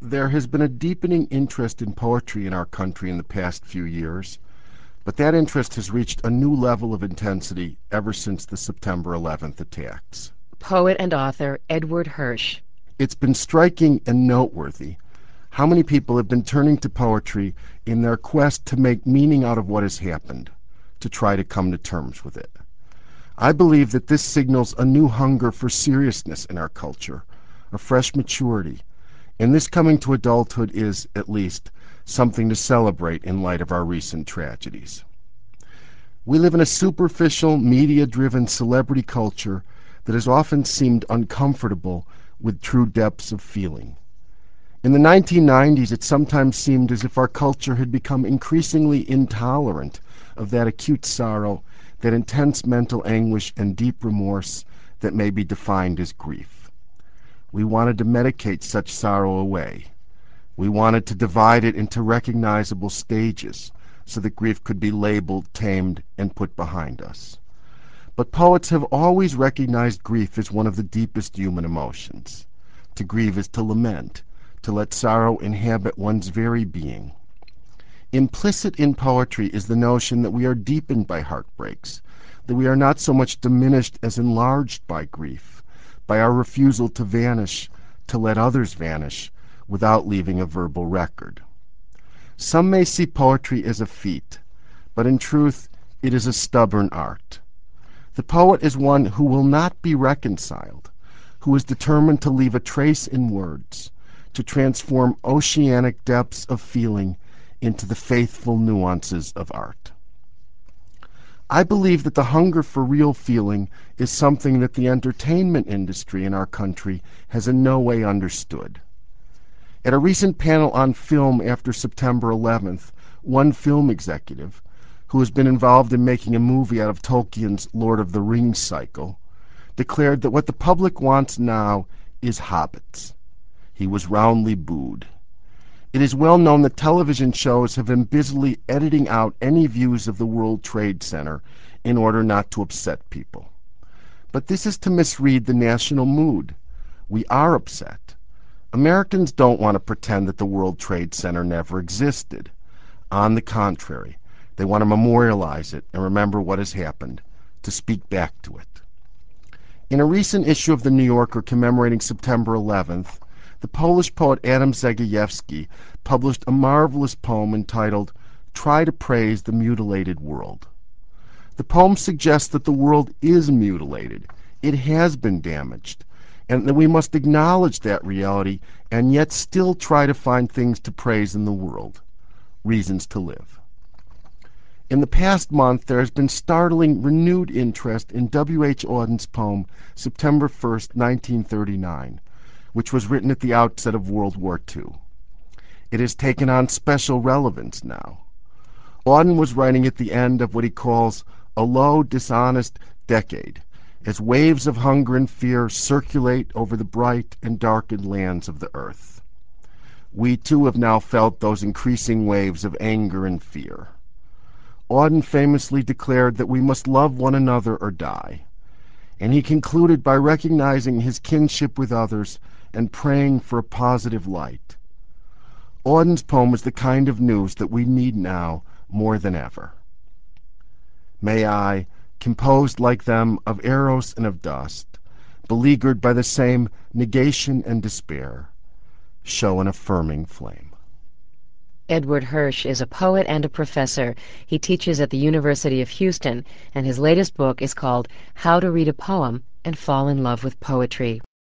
There has been a deepening interest in poetry in our country in the past few years, but that interest has reached a new level of intensity ever since the September 11th attacks. Poet and author Edward Hirsch. It's been striking and noteworthy how many people have been turning to poetry in their quest to make meaning out of what has happened, to try to come to terms with it. I believe that this signals a new hunger for seriousness in our culture, a fresh maturity, and this coming to adulthood is, at least, something to celebrate in light of our recent tragedies. We live in a superficial, media-driven celebrity culture that has often seemed uncomfortable with true depths of feeling. In the 1990s, it sometimes seemed as if our culture had become increasingly intolerant of that acute sorrow, that intense mental anguish and deep remorse that may be defined as grief. We wanted to medicate such sorrow away. We wanted to divide it into recognizable stages so that grief could be labeled, tamed, and put behind us. But poets have always recognized grief as one of the deepest human emotions. To grieve is to lament, to let sorrow inhabit one's very being. Implicit in poetry is the notion that we are deepened by heartbreaks, that we are not so much diminished as enlarged by grief, by our refusal to vanish, to let others vanish, without leaving a verbal record. Some may see poetry as a feat, but in truth it is a stubborn art. The poet is one who will not be reconciled, who is determined to leave a trace in words, to transform oceanic depths of feeling into the faithful nuances of art. I believe that the hunger for real feeling is something that the entertainment industry in our country has in no way understood. At a recent panel on film after September 11th, one film executive, who has been involved in making a movie out of Tolkien's Lord of the Rings cycle, declared that what the public wants now is hobbits. He was roundly booed. It is well known that television shows have been busily editing out any views of the World Trade Center in order not to upset people. But this is to misread the national mood. We are upset. Americans don't want to pretend that the World Trade Center never existed. On the contrary, they want to memorialize it and remember what has happened, to speak back to it. In a recent issue of The New Yorker commemorating September 11th, the Polish poet Adam Zagajewski published a marvelous poem entitled "Try to Praise the Mutilated World." The poem suggests that the world is mutilated, it has been damaged, and that we must acknowledge that reality and yet still try to find things to praise in the world, reasons to live. In the past month, there has been startling renewed interest in W. H. Auden's poem September 1st, 1939, which was written at the outset of World War II. It has taken on special relevance now. Auden was writing at the end of what he calls a low, dishonest decade, as waves of hunger and fear circulate over the bright and darkened lands of the earth. We too have now felt those increasing waves of anger and fear. Auden famously declared that we must love one another or die, and he concluded by recognizing his kinship with others and praying for a positive light. Auden's poem is the kind of news that we need now more than ever. May I, composed like them of eros and of dust, beleaguered by the same negation and despair, show an affirming flame. Edward Hirsch is a poet and a professor. He teaches at the University of Houston, and his latest book is called How to Read a Poem and Fall in Love with Poetry.